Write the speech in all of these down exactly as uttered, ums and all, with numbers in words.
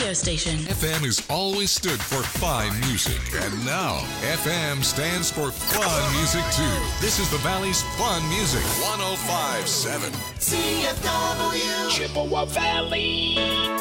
radio station. F M has always stood for fine music, and now F M stands for fun music too. This is the Valley's fun music, one oh five point seven. C F W Chippewa Valley.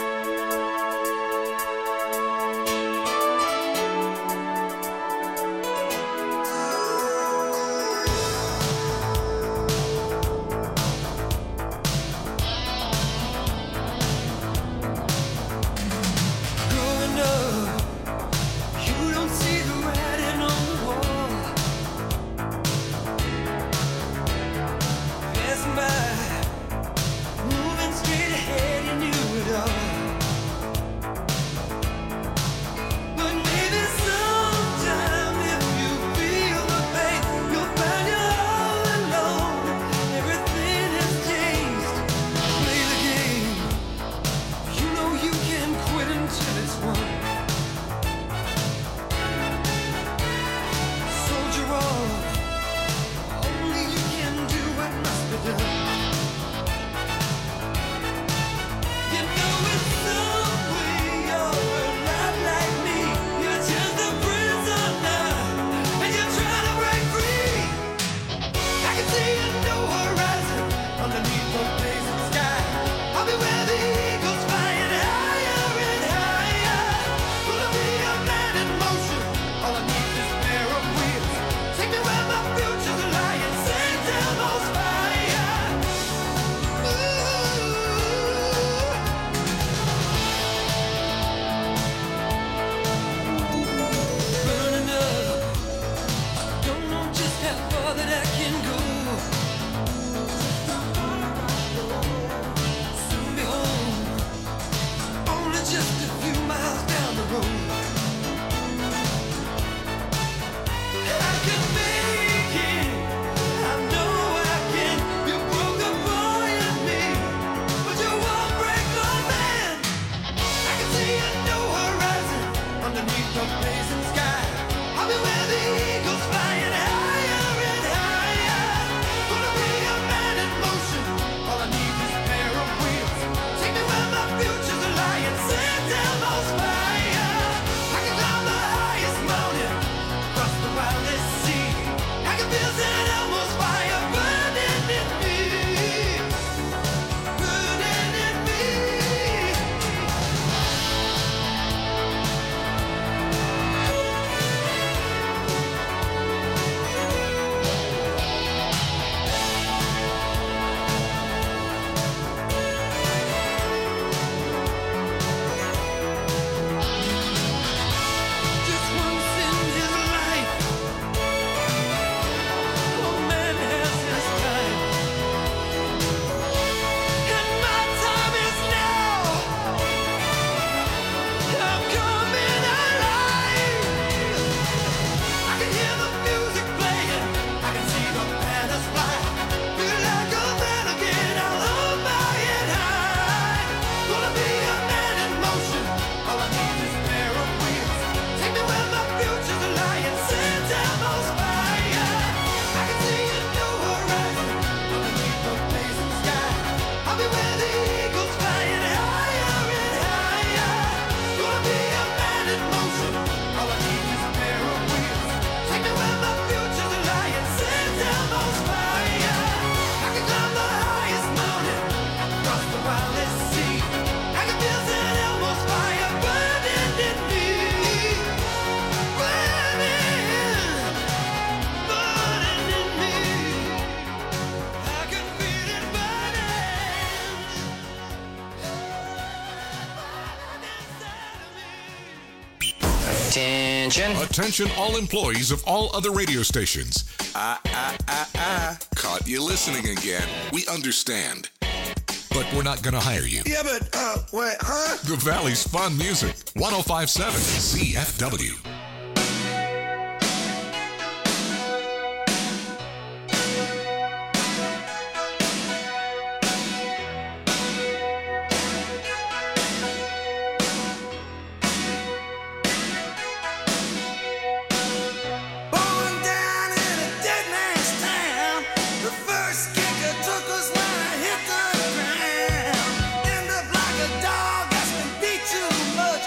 Attention. Attention all employees of all other radio stations. Ah, ah, ah, ah. Caught you listening again. We understand. But we're not going to hire you. Yeah, but, uh, wait, huh? The Valley's fun music. one oh five point seven C F W. Much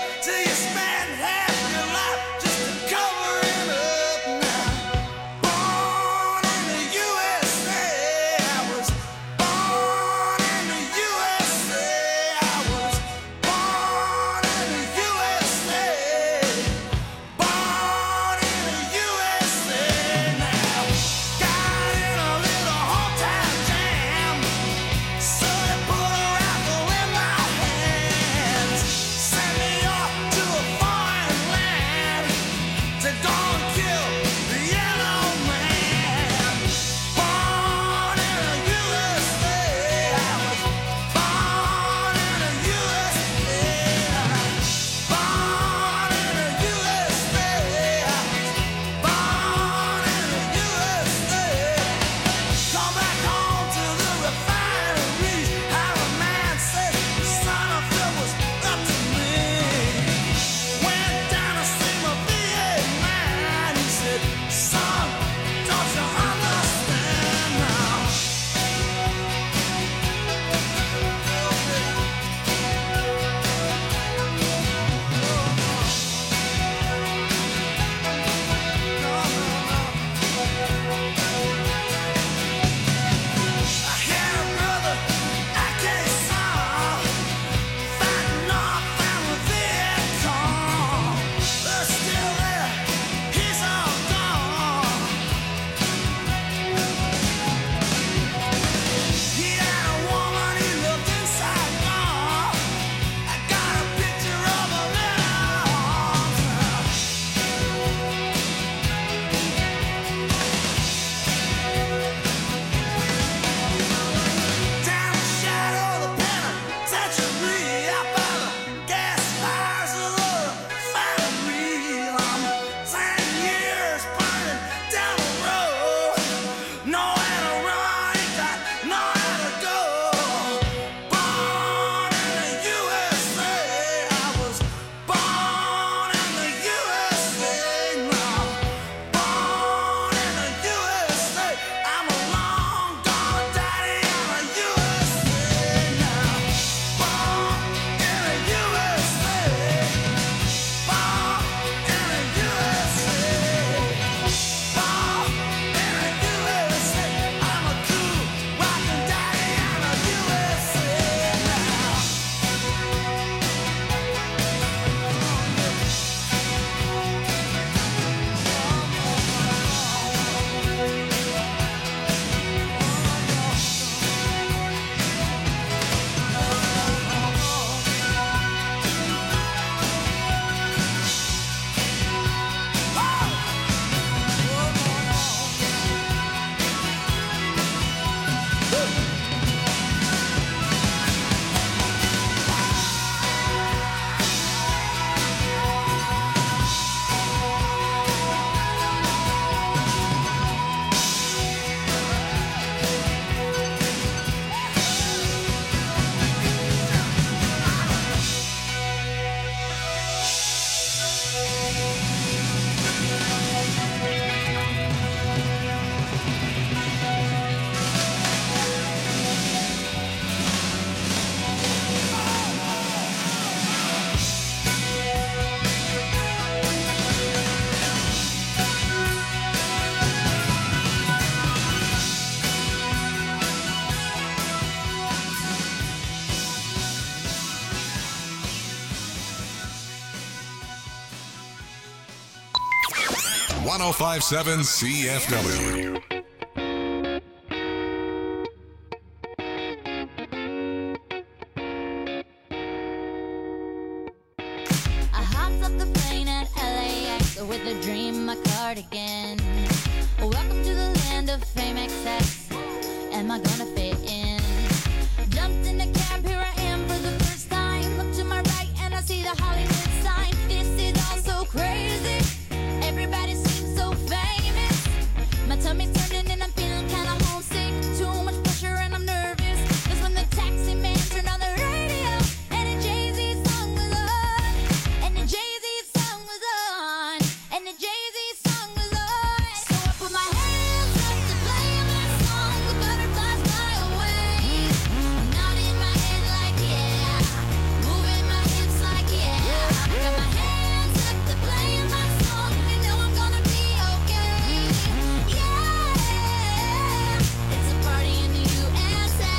one oh five point seven C F W. I hopped up the plane at L A X with a dream, my cardigan. Welcome to the land of fame excess. Am I gonna fit in? Jumped in the cab, here I am for the first time. Look to my right and I see the Hollywood sign. This is all so crazy. Everybody seems so famous. My tummy's turning and I'm feeling kinda homesick. Too much pressure and I'm nervous. That's when the taxi man turned on the radio and the Jay-Z song was on. And the Jay-Z song was on. And the Jay-Z song was on. So I put my hands up to play my song. The butterflies fly away. Nodding my head like yeah. Moving my hips like yeah. Got my hands up to play my song. You know I'm gonna be okay. Yeah. It's a party in the U S A.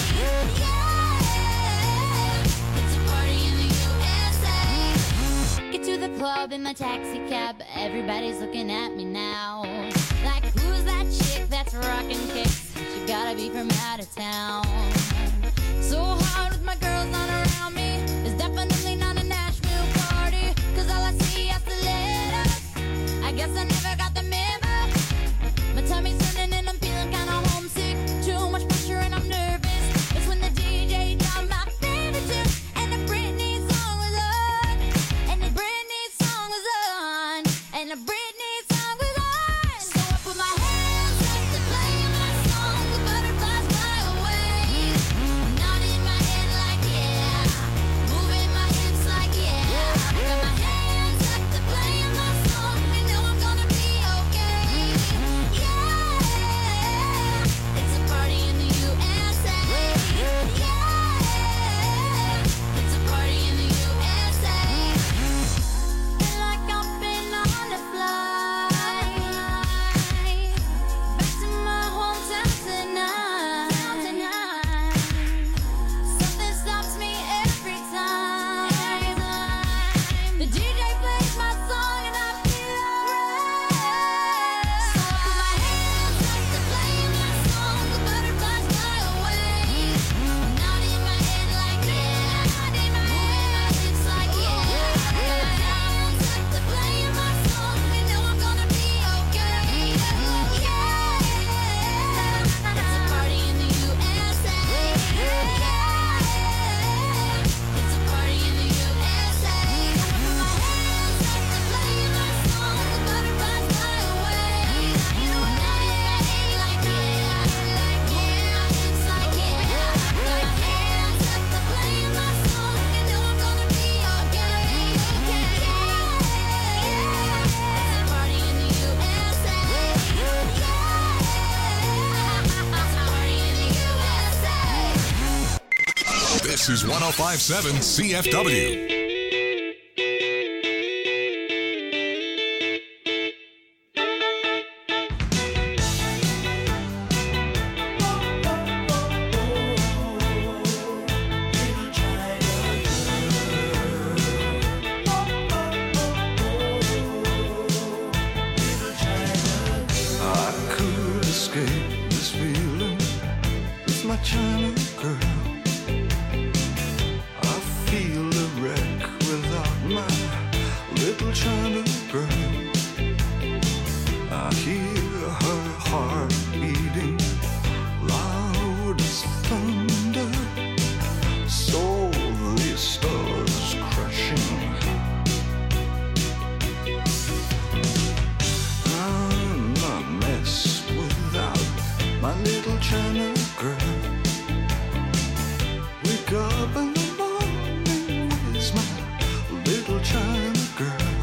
Yeah. It's a party in the U S A. Get to the club in my taxi cab. Everybody's looking at me now. Like, who's that chick that's rocking kicks? She gotta be from out of town. So hard with my girls not around me. It's definitely not a Nashville party. Cause all I see are stilettos. I guess I never got the memo. My tummy's turning and I'm feeling kinda homesick. Too much pressure and I'm nervous. It's when the D J dropped my favorite tune. And the Britney song was on. And the Britney song was on. And the Britney song was on. So I put my hands up to play my song. The butterflies fly away. Nodding my head like yeah. Moving my hips like yeah. Got my hands up to play my song. You know I'm gonna be okay. Yeah. It's a party in the U S A. Yeah. It's a party in the U S A. Feel like I've been on a flight back to my hometown tonight. Something stops me every time. The D J plays my song and I feel alright. So I put my hands up to play my song. The butterflies fly away. Nodding my head like yeah. Moving my hips like yeah. Got my hands up to play my song. You know I'm gonna be okay. Yeah. It's a party in the U S A. Yeah. It's a party in the U S A. I put my hands up to play my song. The butterflies fly away. Nodding my head like yeah. Moving my hips like yeah. Got my hands up to play my song. You know I'm gonna be okay. Yeah. It's a party in the U S A. Yeah. It's a party in the U S A. This is one oh five point seven C F W. I could escape this feeling with my China girl. I feel a wreck without my little China girl. I hear her heart beating loud as thunder. So the stars crashing. I'm a mess without my little China girl. Wake up in the morning, where's my little China girl?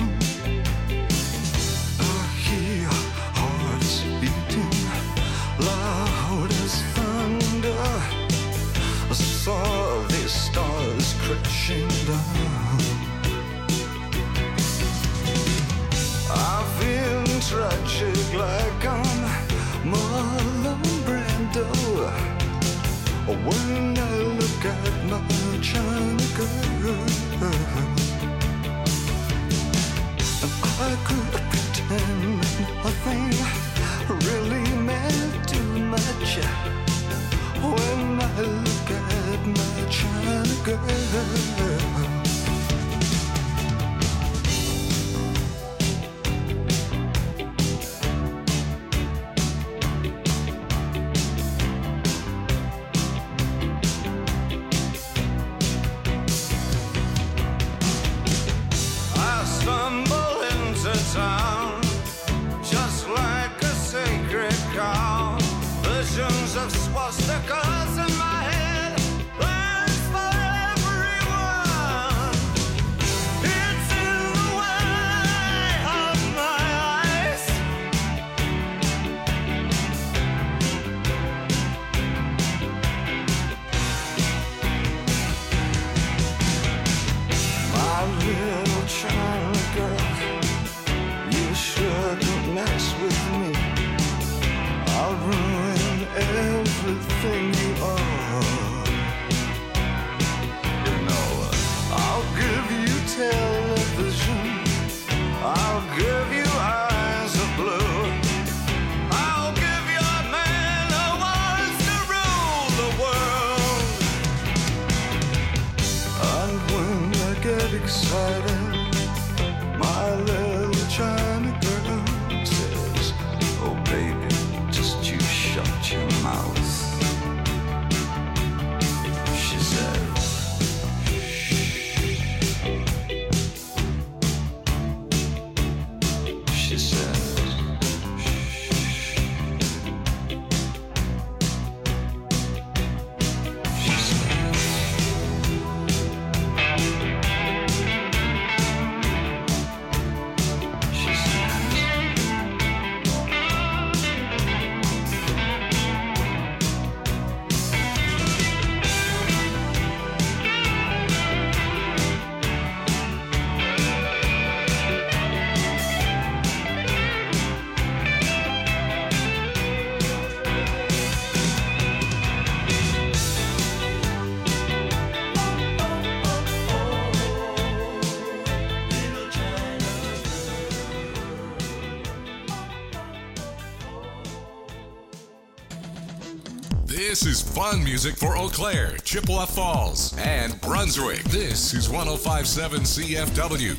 I hear hearts beating loud as thunder. I saw the stars crashing down. I feel tragic like I'm Marlon Brando when I look at my China girl. And I could pretend sound, just like a sacred cow. Visions of swastikas in my head, plans for everyone. It's in the way of my eyes. My little China girl, you shouldn't mess with me. I'll ruin everything you are. You know, I'll give you television, I'll give you eyes of blue, I'll give you a man who wants to rule the world. And when I get excited, my little China girl says, oh baby, just you shut your mouth. She says, she says, she says, she This is fun music for Eau Claire, Chippewa Falls, and Brunswick. This is one oh five point seven C F W.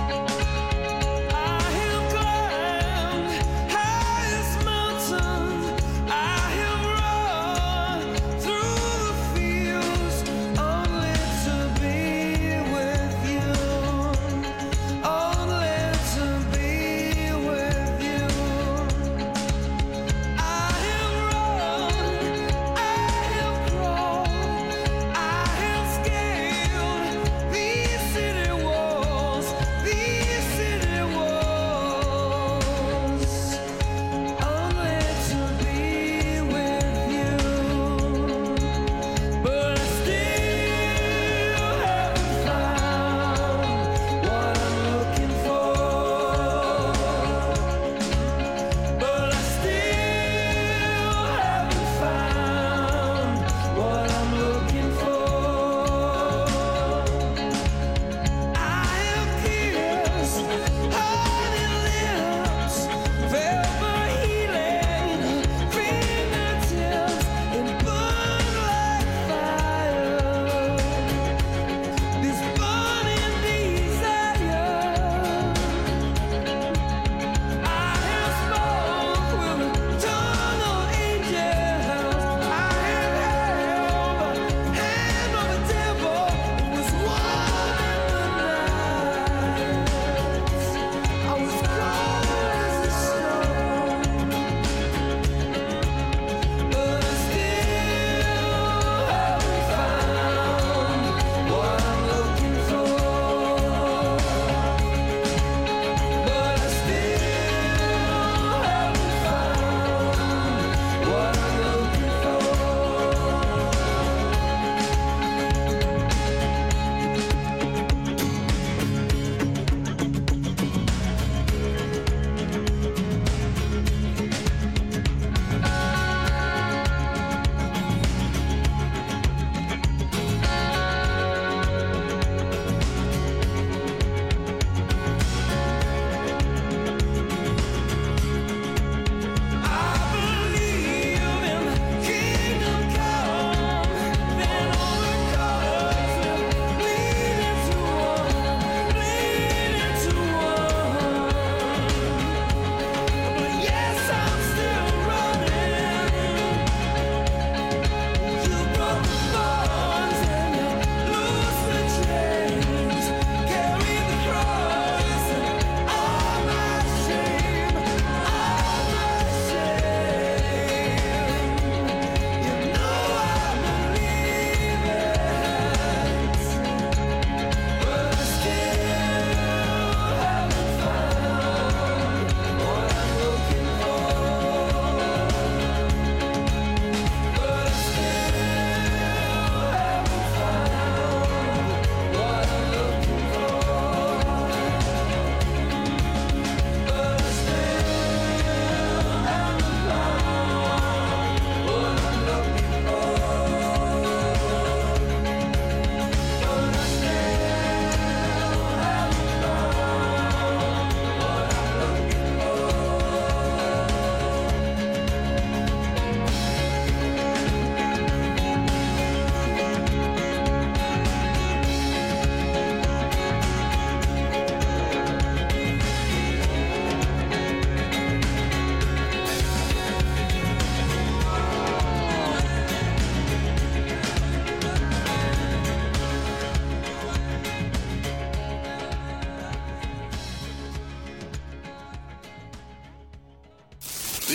I have climbed highest mountain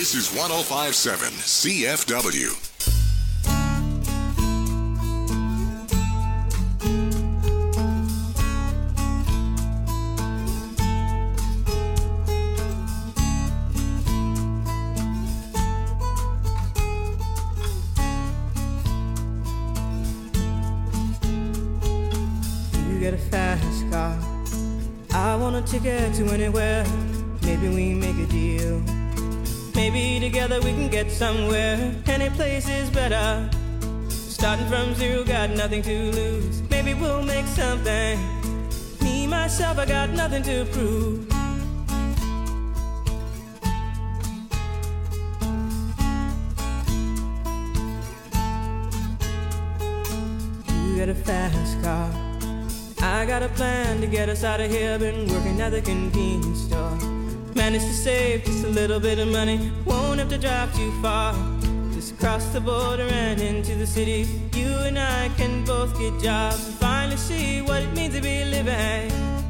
This is one oh five point seven C F W. Get a fast car. I want a ticket to anywhere. Maybe we make a deal. Maybe together we can get somewhere. Any place is better. Starting from zero, got nothing to lose. Maybe we'll make something. Me, myself, I got nothing to prove. You get a fast car. I got a plan to get us out of here. Been working at the convenience store. Managed to save just a little bit of money. Won't have to drive too far. Just cross the border and into the city. You and I can both get jobs and finally see what it means to be living.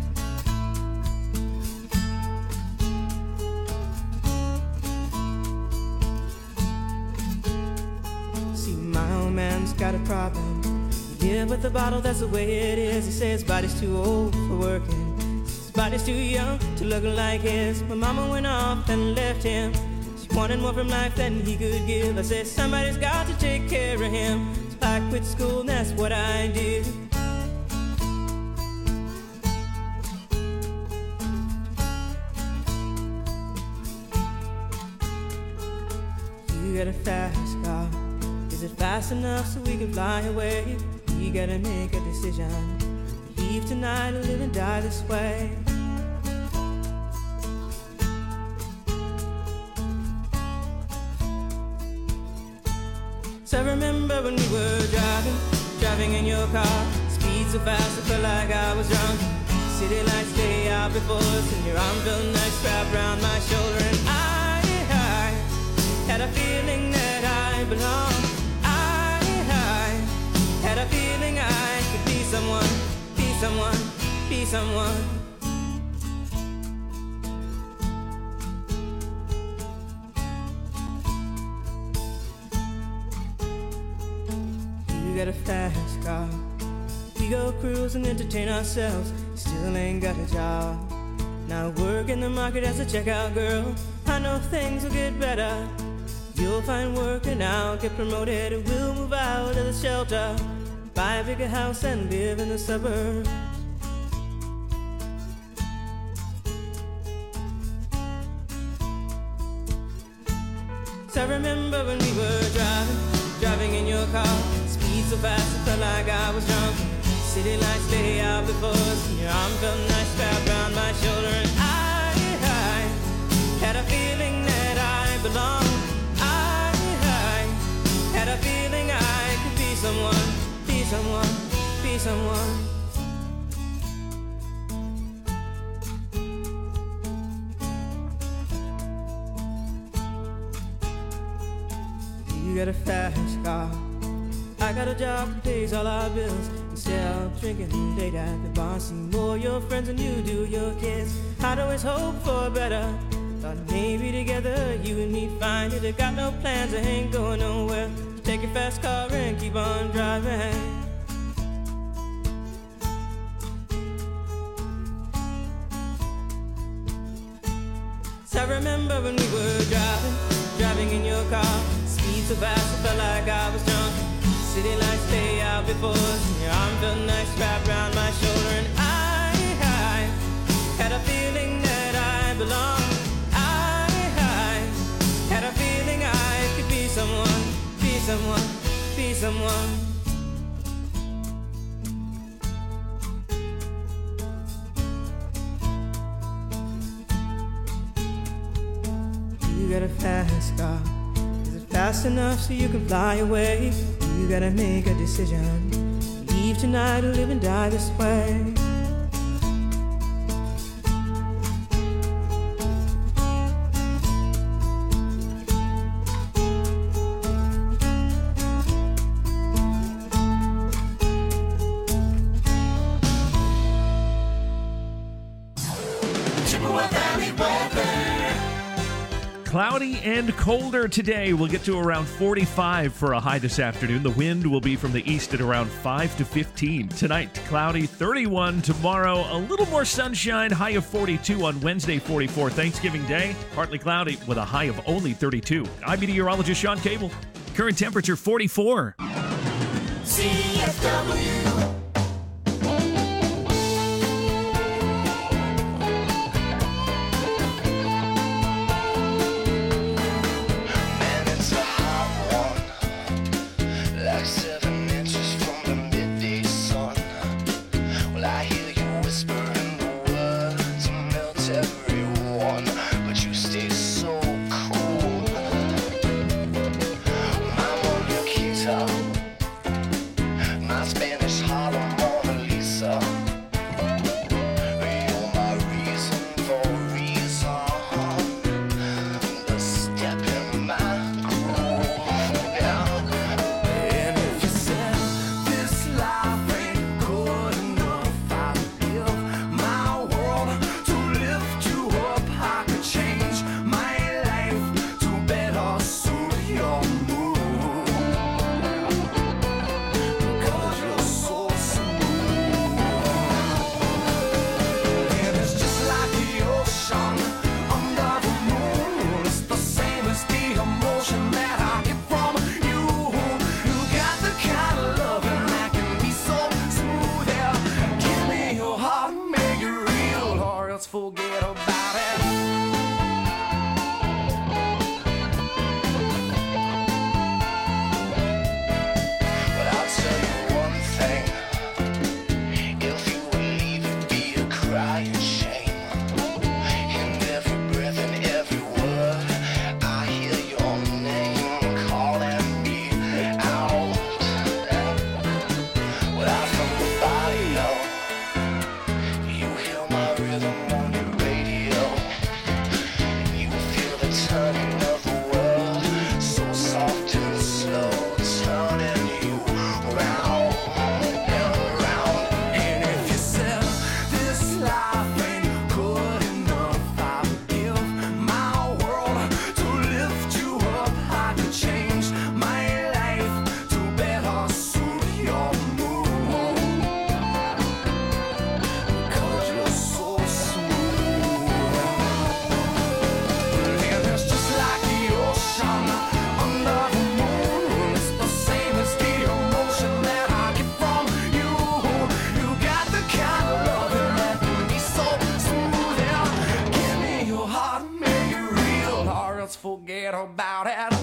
See, my old man's got a problem. Yeah, with the bottle, that's the way it is. He says his body's too old for working. His body's too young to look like his. My mama went off and left him. She wanted more from life than he could give. I said, somebody's got to take care of him. So I quit school and that's what I did. You got a fast car. Is it fast enough so we can fly away? We gotta make a decision. Leave tonight or live and die this way. So I remember when we were driving, driving in your car. Speed so fast I felt like I was drunk. City lights lay out before us, and your arm felt nice wrapped around my shoulder. And I, I had a feeling that I belonged. Had a feeling I could be someone, be someone, be someone. You got a fast car. We go cruise and entertain ourselves. Still ain't got a job. Now work in the market as a checkout girl. I know things will get better. You'll find work and I'll get promoted. And we'll move out of the shelter, buy a bigger house and live in the suburbs. So I remember when we were driving, driving in your car. Speed so fast I felt like I was drunk. City lights lay out before us, and your arm felt nice wrapped around my shoulder. And I, I had a feeling that I belonged. I, I had a feeling I could be someone, be someone, be someone. You got a fast car. I got a job that pays all our bills. Instead of drinking late at the bar, see more your friends than you do your kids. I'd always hope for better. Thought maybe together you and me find it. I got no plans, I ain't going nowhere. Take your fast car and keep on driving. So I remember when we were driving, driving in your car. Speed so fast I felt like I was drunk. City lights lay out before us, and your arm felt nice wrapped around my shoulder. And I, I had a feeling that I belonged. I, I had a feeling I could be someone, be someone, be someone. You got a fast car. Is it fast enough so you can fly away? You gotta make a decision. Leave tonight or live and die this way. cloudy and colder today. We'll get to around forty-five for a high this afternoon. The wind will be from the east at around five to fifteen. Tonight, cloudy, thirty-one. Tomorrow, a little more sunshine, high of forty-two on Wednesday, forty-four. Thanksgiving Day, partly cloudy with a high of only thirty-two. I'm meteorologist Sean Cable. Current temperature forty-four. C F W. Forget about it.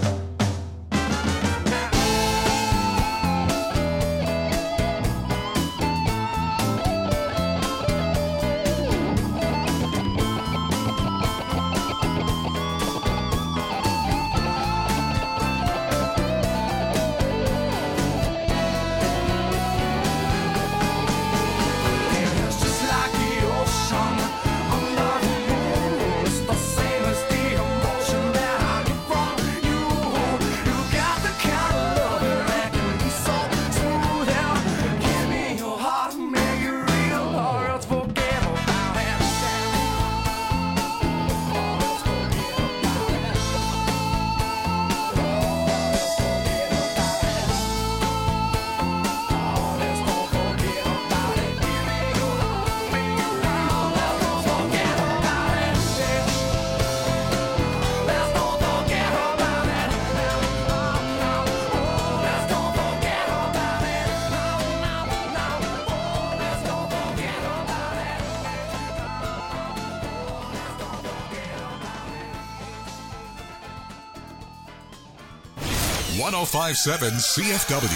one oh five point seven C F W.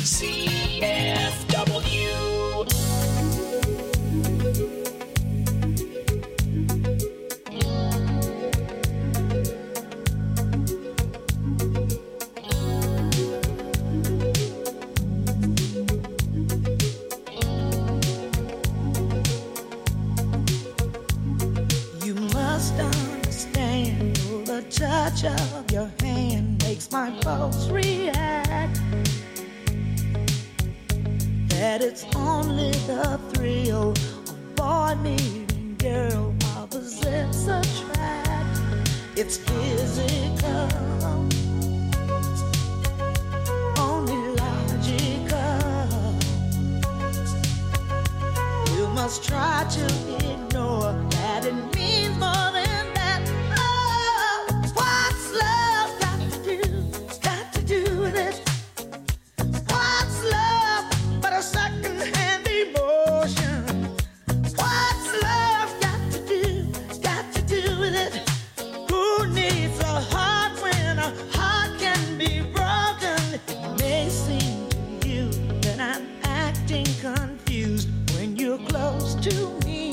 C F W. You must understand, oh, the touch of your hand makes my pulse react. That it's only the thrill of boy meeting girl opposites attract. It's physical, only logical. You must try to ignore that it means more than that. Oh, what's love got to do? Got to do with it. What's love but a second-hand emotion? What's love got to do? Got to do with it. Who needs a heart when a heart can be broken? It may seem to you that I'm acting confused when you're close to me.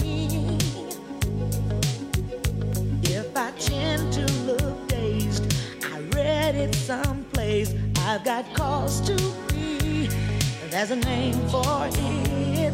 If I tend to look dazed, I read it someplace. I've got cause to be. There's a name for it.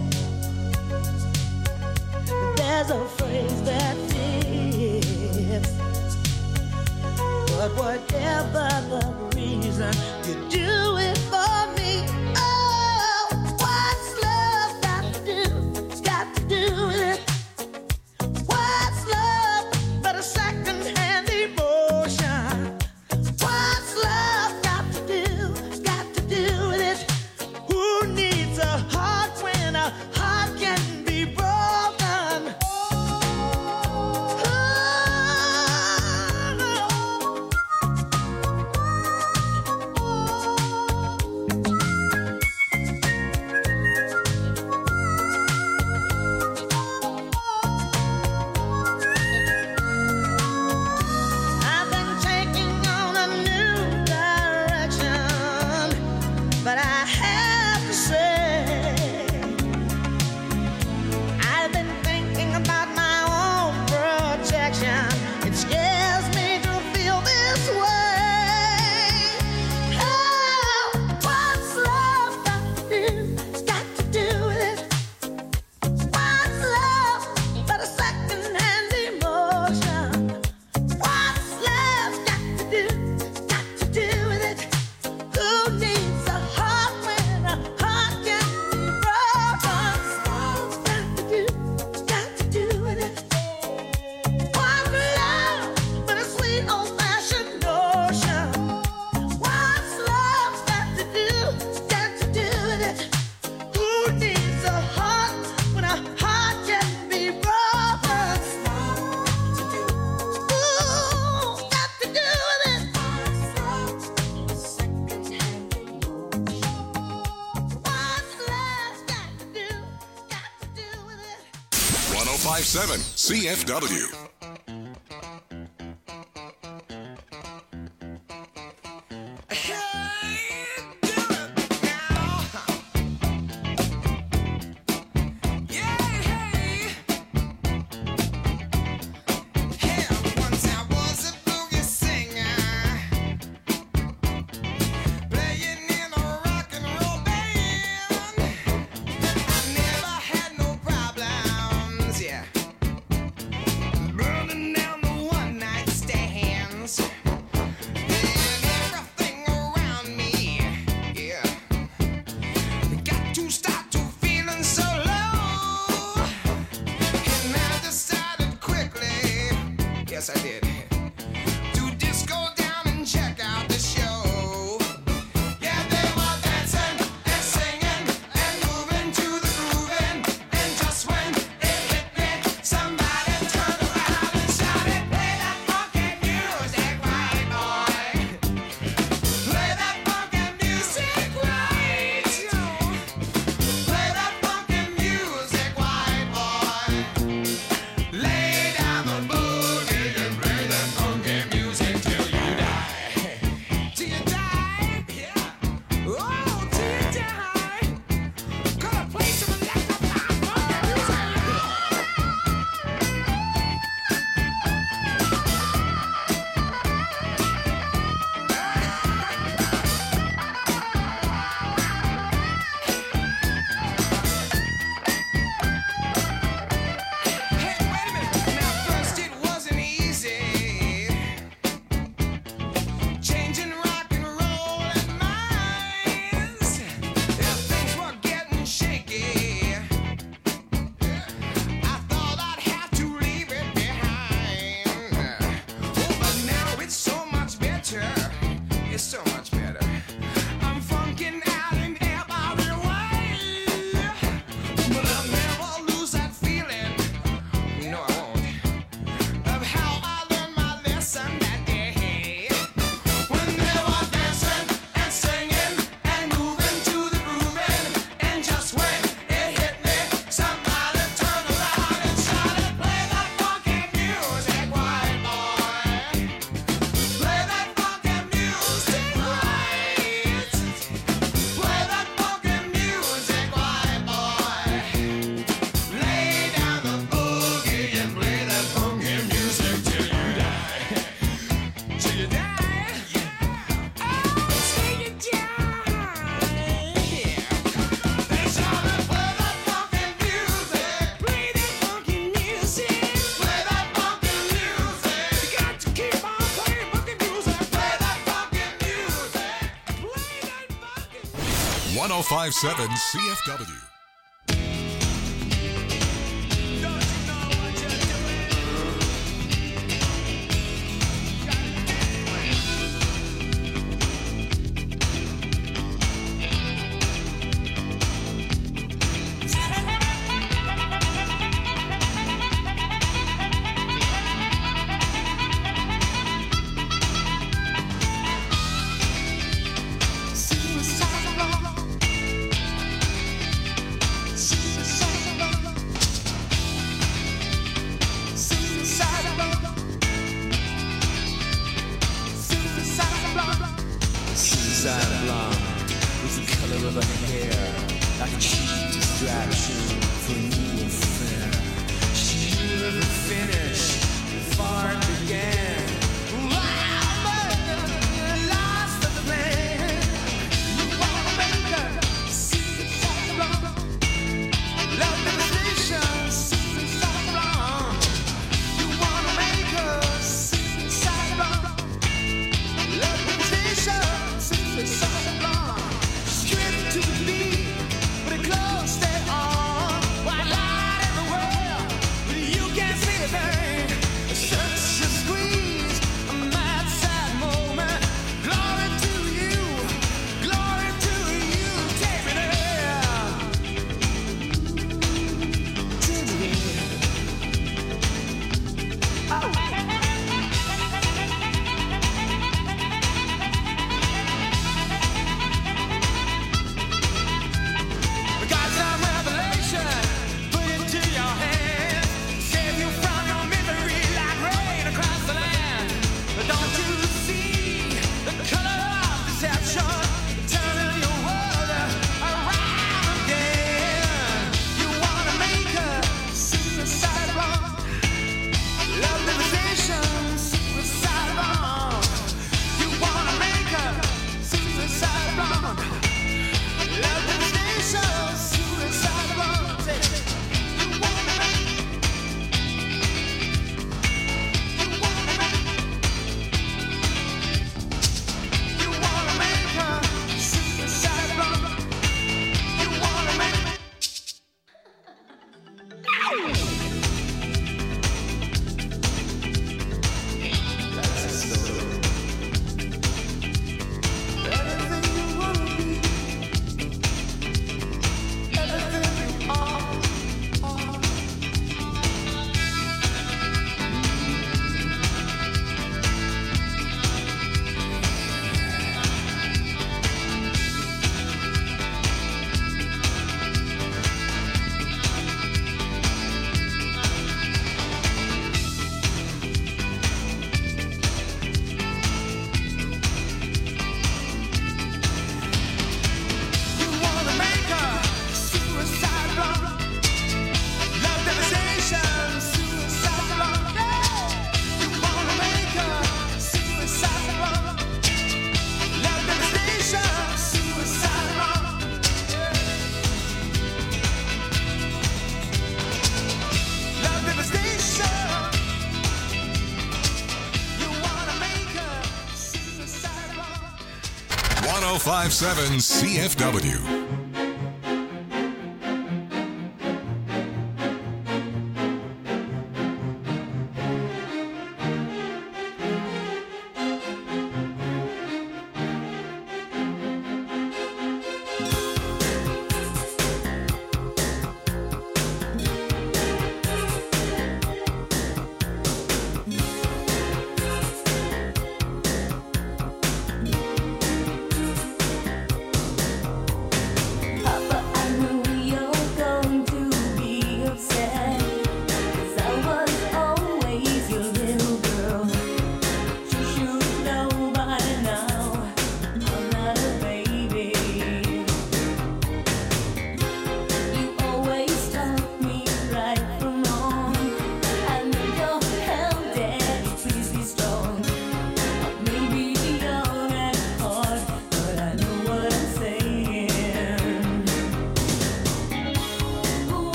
There's a phrase that fits. But whatever the reason, you do it for me. Oh, what's love got to do? Got to do with it. What's love but a second-hand emotion? What's love got to do? Got to do with it. Who needs a heart when a heart can be broken? Oh, I've been taking on a new direction, but I have to say, I've been thinking about my own protection. It scares me to feel this way. Oh, what's love got to do? Got to do with it. What's love but a second-hand emotion? What's love got to do? Got to do with it. Who needs a heart when a heart can be broken? Got to do, got to do with it. What's love but a sweet old-fashioned notion? What's love got to do? Got to do with it. Who needs a heart when a heart can be broken? Ooh, got to do with it. What's love got to do? Got to do with it. one oh five point seven C F W. Once I was a boogie singer, playing in a rock and roll band. I never had no problems, yeah. one oh five point seven C F W. one oh five point seven C F W.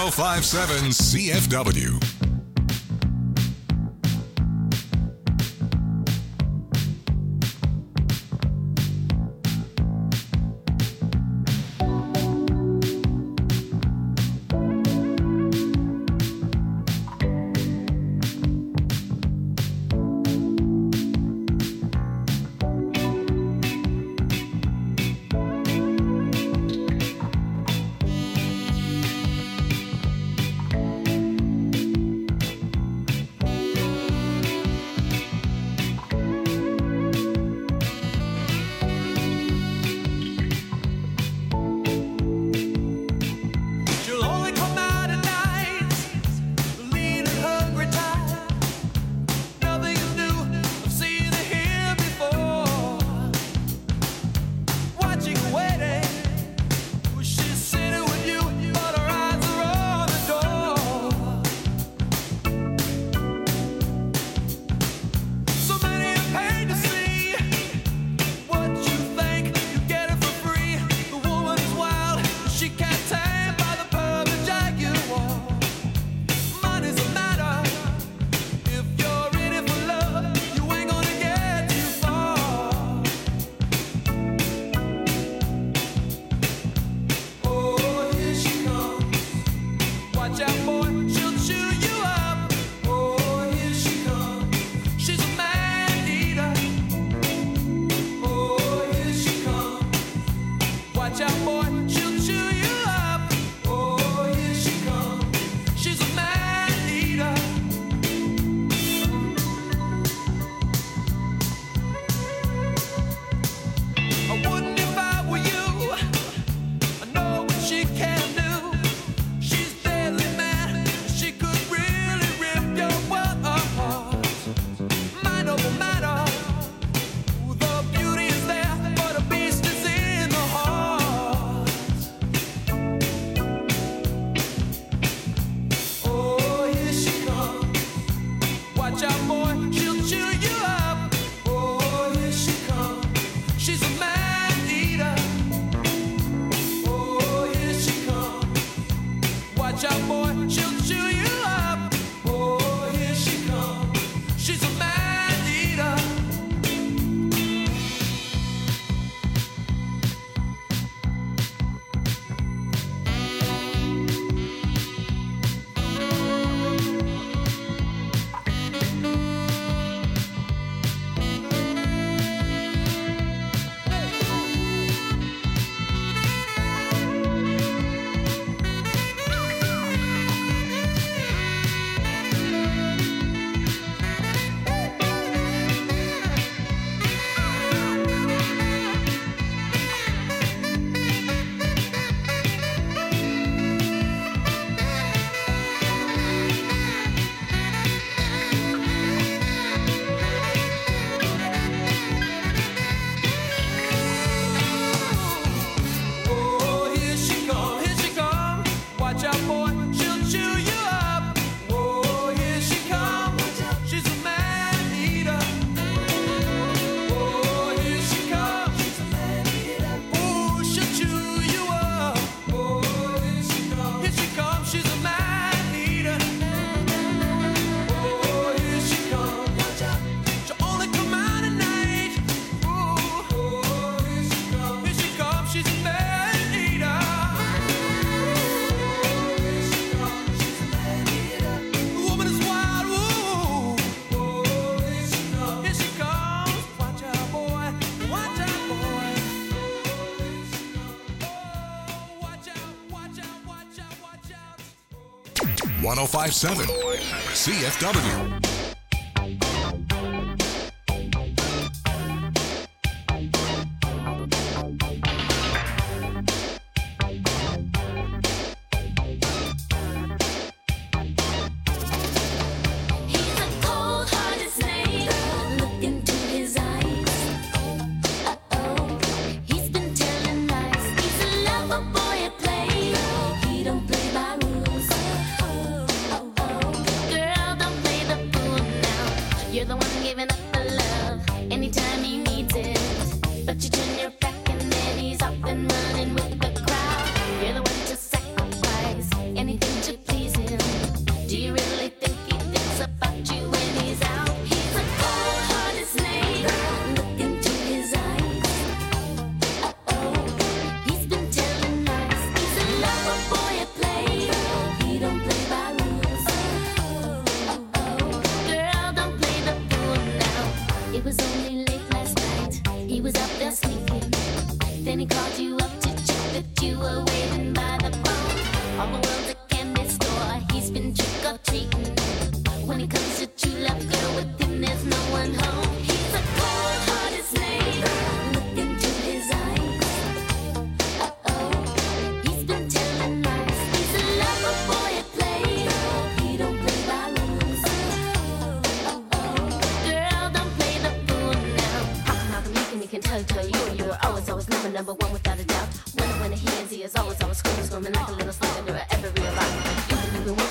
oh five point seven C F W. one oh five point seven C F W. Girl, don't play the fool.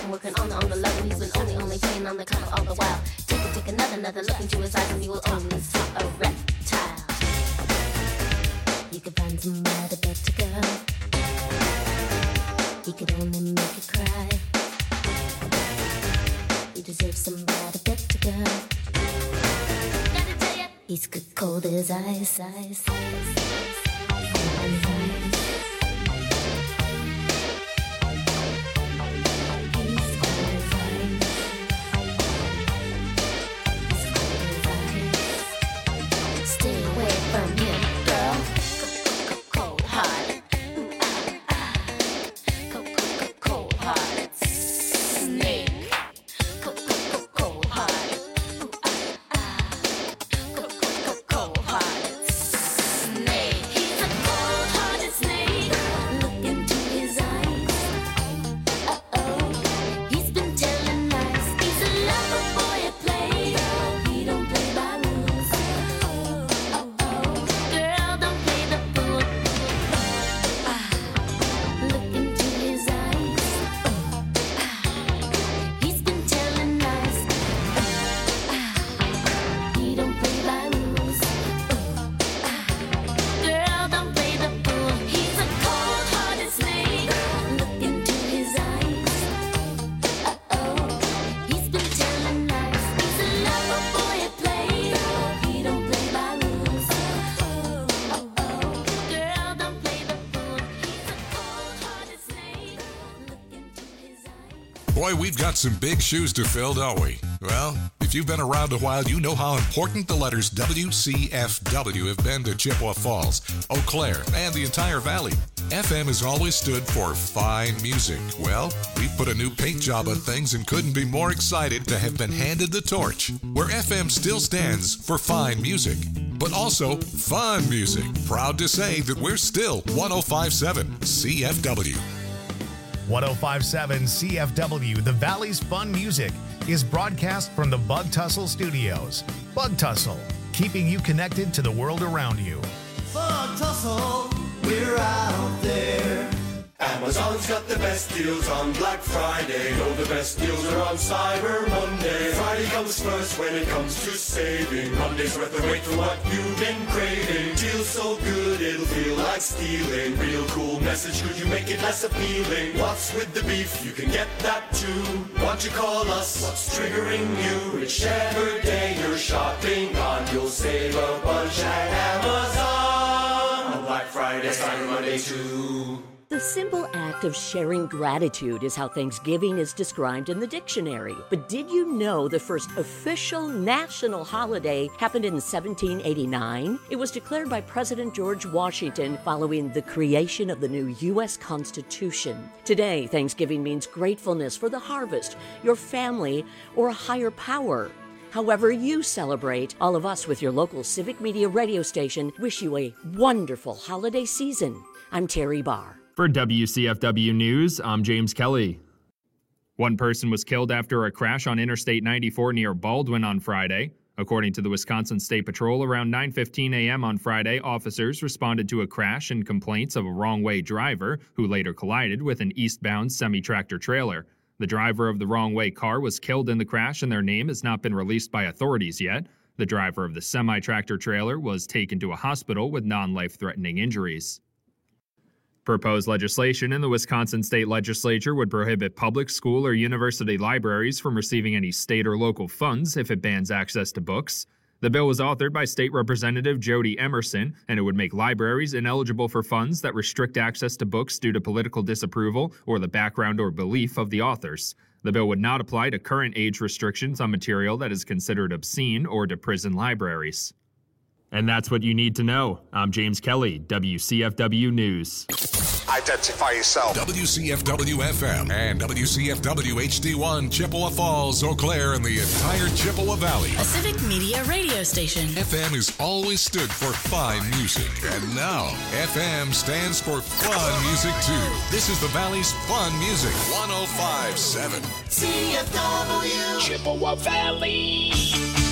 been working on the, on the level. He's been only, only playing on the cover all the while. Take a, take another, another look into his eyes and you will only see a reptile. You can find somebody better, girl. He could only make you cry. You deserve somebody better, girl. Gotta tell ya, he's good cold as ice, ice, ice, ice. Boy, we've got some big shoes to fill, don't we? Well, if you've been around a while, you know how important the letters W C F W have been to Chippewa Falls, Eau Claire, and the entire valley. F M has always stood for fine music. Well, we've put a new paint job on things and couldn't be more excited to have been handed the torch, where F M still stands for fine music, but also fun music. Proud to say that we're still one oh five point seven C F W. one oh five point seven C F W, the Valley's Fun Music, is broadcast from the Bug Tussle Studios. Bug Tussle, keeping you connected to the world around you. Bug Tussle, we're out there. Amazon's got the best deals on Black Friday. Oh, the best deals are on Cyber Monday. Friday comes first when it comes to saving. Monday's worth the wait for what you've been craving. Deals so good it'll feel like stealing. Real cool message, could you make it less appealing? What's with the beef? You can get that too. Won't you call us? What's triggering you? Whichever day you're shopping on, you'll save a bunch at Amazon. On Black Friday, Cyber Monday too. The simple act of sharing gratitude is how Thanksgiving is described in the dictionary. But did you know the first official national holiday happened in seventeen eighty-nine? It was declared by President George Washington following the creation of the new U S Constitution. Today, Thanksgiving means gratefulness for the harvest, your family, or a higher power. However you celebrate, all of us with your local Civic Media radio station wish you a wonderful holiday season. I'm Terry Barr. For W C F W News, I'm James Kelly. One person was killed after a crash on Interstate ninety-four near Baldwin on Friday. According to the Wisconsin State Patrol, around nine fifteen a.m. on Friday, officers responded to a crash and complaints of a wrong-way driver who later collided with an eastbound semi-tractor trailer. The driver of the wrong-way car was killed in the crash, and their name has not been released by authorities yet. The driver of the semi-tractor trailer was taken to a hospital with non-life-threatening injuries. Proposed legislation in the Wisconsin State Legislature would prohibit public school or university libraries from receiving any state or local funds if it bans access to books. The bill was authored by State Representative Jody Emerson, and it would make libraries ineligible for funds that restrict access to books due to political disapproval or the background or belief of the authors. The bill would not apply to current age restrictions on material that is considered obscene or to prison libraries. And that's what you need to know. I'm James Kelly, W C F W News. Identify yourself. W C F W F M and W C F W H D one, Chippewa Falls, Eau Claire, and the entire Chippewa Valley. A Civic Media radio station. F M has always stood for fine music. And now, F M stands for fun music, too. This is the Valley's Fun Music, one oh five point seven. C F W Chippewa Valley.